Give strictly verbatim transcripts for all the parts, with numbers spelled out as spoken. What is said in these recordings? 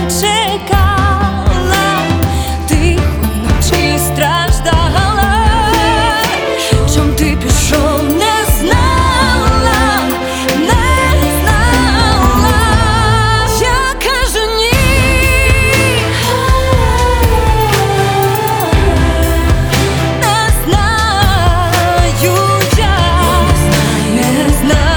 чекала, тихо вночі страждала. Чом ти пішов, не знала, не знала. Я кажу ні, не знаю я, не знаю.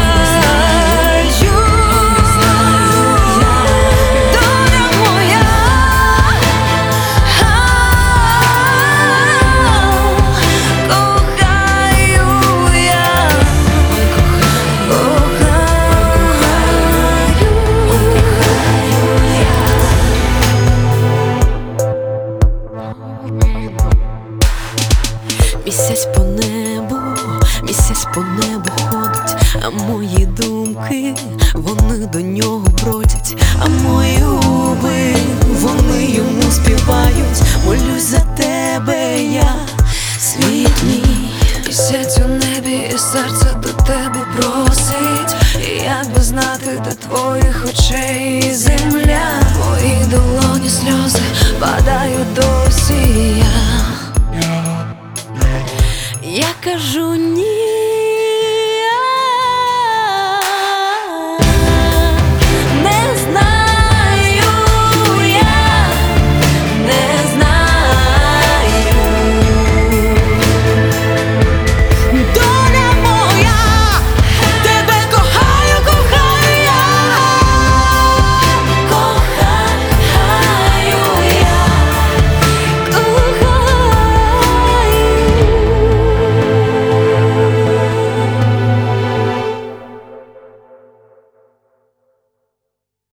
Місяць по небу, місяць по небу ходить, а мої думки, вони до нього бродять, а мої